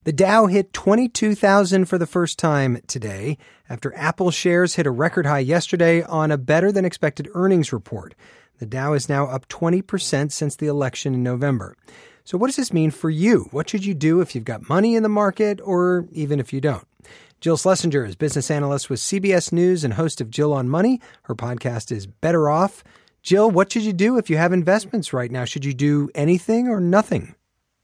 The Dow hit 22,000 for the first time today after Apple shares hit a record high yesterday on a better than expected earnings report. The Dow is now up 20% since the election in November. So what does this mean for you? What should you do if you've got money in the market or even if you don't? Jill Schlesinger is business analyst with CBS News and host of Jill on Money. Her podcast is Better Off. Jill, what should you do if you have investments right now? Should you do anything or nothing?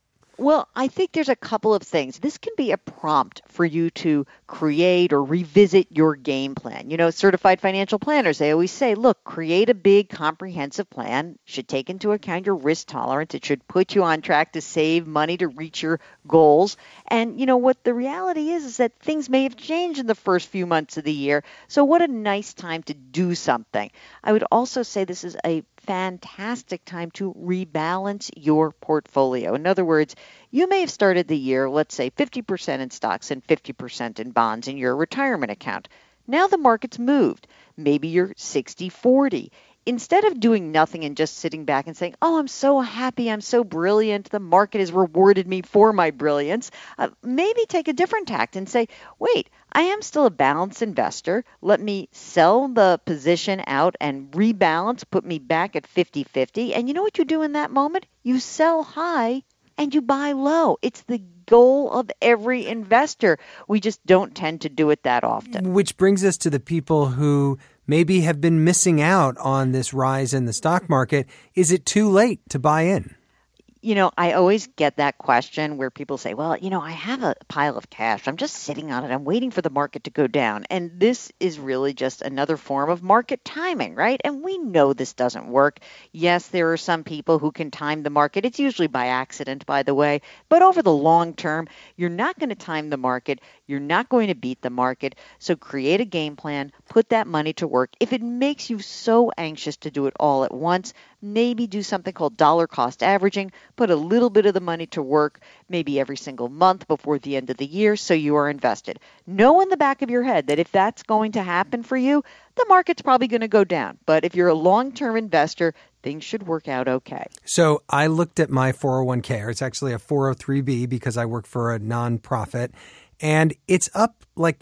Well, I think there's a couple of things. This can be a prompt for you to create or revisit your game plan. You know, certified financial planners, they always say, look, create a big comprehensive plan. It should take into account your risk tolerance. It should put you on track to save money to reach your goals. And, you know, what the reality is that things may have changed in the first few months of the year. So what a nice time to do something. I would also say this is a fantastic time to rebalance your portfolio. In other words, you may have started the year, let's say 50% in stocks and 50% in bonds in your retirement account. Now the market's moved. Maybe you're 60-40. Instead of doing nothing and just sitting back and saying, oh, I'm so happy, I'm so brilliant, the market has rewarded me for my brilliance, maybe take a different tact and say, wait, I am still a balanced investor. Let me sell the position out and rebalance, put me back at 50-50. And you know what you do in that moment? You sell high and you buy low. It's the goal of every investor. We just don't tend to do it that often. Which brings us to the people who maybe have been missing out on this rise in the stock market. Is it too late to buy in? You know, I always get that question where people say, well, you know, I have a pile of cash. I'm just sitting on it. I'm waiting for the market to go down. And this is really just another form of market timing, right? And we know this doesn't work. Yes, there are some people who can time the market. It's usually by accident, by the way. But over the long term, you're not going to time the market. You're not going to beat the market. So create a game plan. Put that money to work. If it makes you so anxious to do it all at once, maybe do something called dollar cost averaging. Put a little bit of the money to work maybe every single month before the end of the year so you are invested. Know in the back of your head that if that's going to happen for you, the market's probably going to go down. But if you're a long-term investor, things should work out okay. So I looked at my 401k, or it's actually a 403b because I work for a nonprofit. And it's up like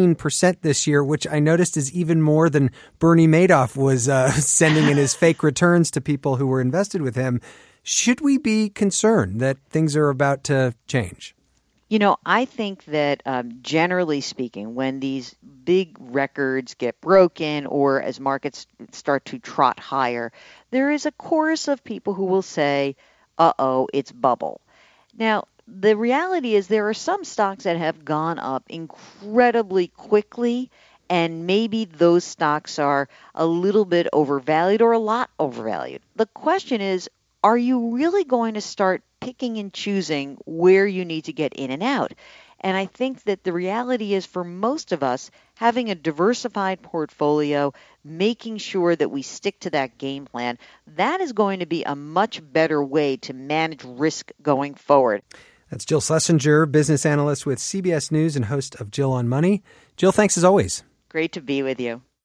15% this year, which I noticed is even more than Bernie Madoff was sending in his fake returns to people who were invested with him. Should we be concerned that things are about to change? You know, I think that generally speaking, when these big records get broken or as markets start to trot higher, there is a chorus of people who will say, uh-oh, it's bubble. Now, the reality is there are some stocks that have gone up incredibly quickly, and maybe those stocks are a little bit overvalued or a lot overvalued. The question is, are you really going to start picking and choosing where you need to get in and out? And I think that the reality is for most of us, having a diversified portfolio, making sure that we stick to that game plan, that is going to be a much better way to manage risk going forward. That's Jill Schlesinger, business analyst with CBS News and host of Jill on Money. Jill, thanks as always. Great to be with you.